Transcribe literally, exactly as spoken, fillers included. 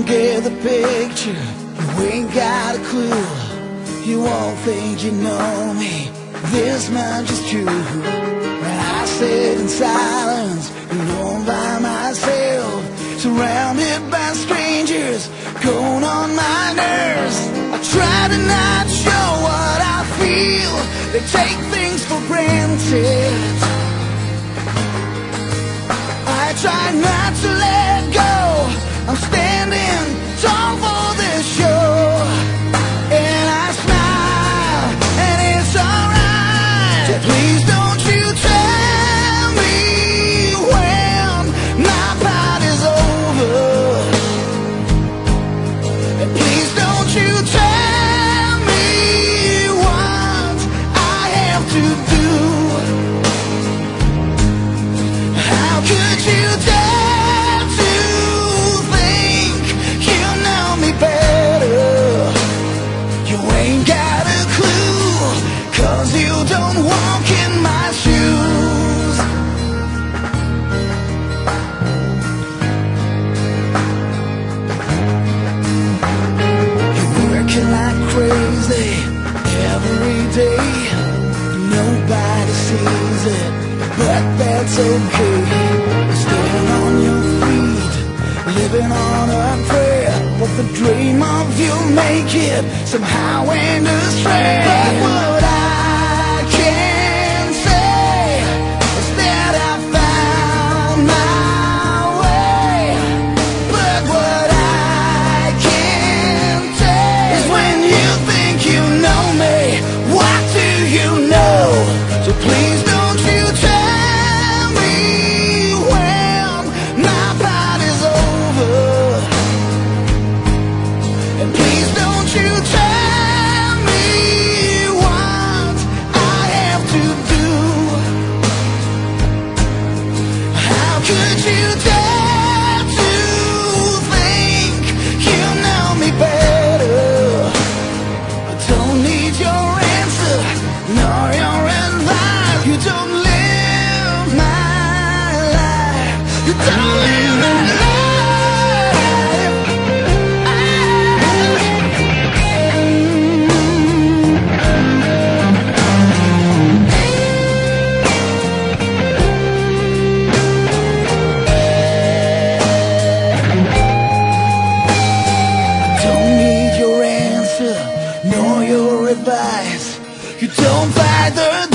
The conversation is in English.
get the picture. You ain't got a clue. You won't think you know me. This much is true. When I sit in silence, alone by myself, surrounded by strangers, going on my nerves. I try to not show what I feel. They take things for granted. I try not to let go. I'm standing tall for this show, and I smile, and it's alright. So please don't you tell me when my part is over, and please don't you tell me what I have to do. How could you dare to think you know me better? You ain't got a clue, 'cause you don't walk in my shoes. You're working like crazy every day. Nobody sees it, but that's okay. Standing on your feet, living on a prayer, but the dream of you make it somehow end astray. But what I can say is that I found my way. But what I can't say is when you think you know me, what do you know? So please don't you tell me when my part is over, and please don't you tell me what I have to do. How could you dare to think you know me better? I don't need your answer, nor your advice. You don't live my life. You don't live my life. Don't need your answer, nor your advice. You don't fight the